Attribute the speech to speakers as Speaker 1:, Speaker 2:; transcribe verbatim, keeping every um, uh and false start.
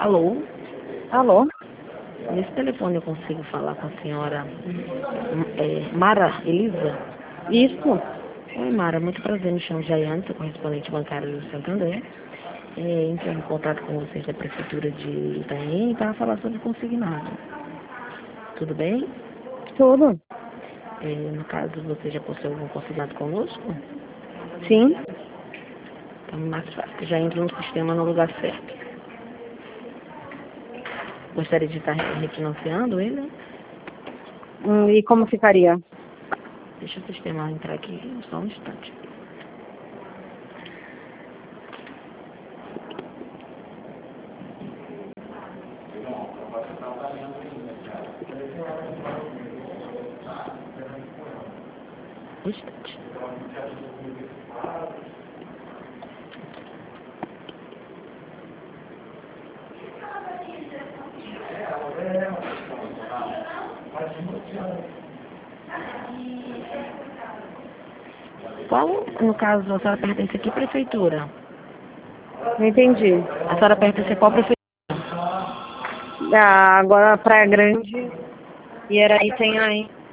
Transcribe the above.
Speaker 1: Alô?
Speaker 2: Alô?
Speaker 1: Nesse telefone eu consigo falar com a senhora é, Mara Elisa?
Speaker 2: Isso.
Speaker 1: Oi, Mara, muito prazer, me chamo Jaiane, sou correspondente bancário do Santander. É, entrei em contato com vocês da Prefeitura de Itaém para falar sobre consignado. Tudo bem?
Speaker 2: Tudo.
Speaker 1: É, no caso, você já possui algum consignado conosco?
Speaker 2: Sim.
Speaker 1: Então, mais fácil, que já entra no sistema no lugar certo. Gostaria de estar refinanciando ele?
Speaker 2: Hum, e como ficaria?
Speaker 1: Deixa o sistema entrar aqui, só um instante. Um instante. Qual, no caso, a senhora pertence a que prefeitura?
Speaker 2: Não entendi.
Speaker 1: A senhora pertence a qual prefeitura?
Speaker 2: Ah, agora Praia Grande e era Itanhaém.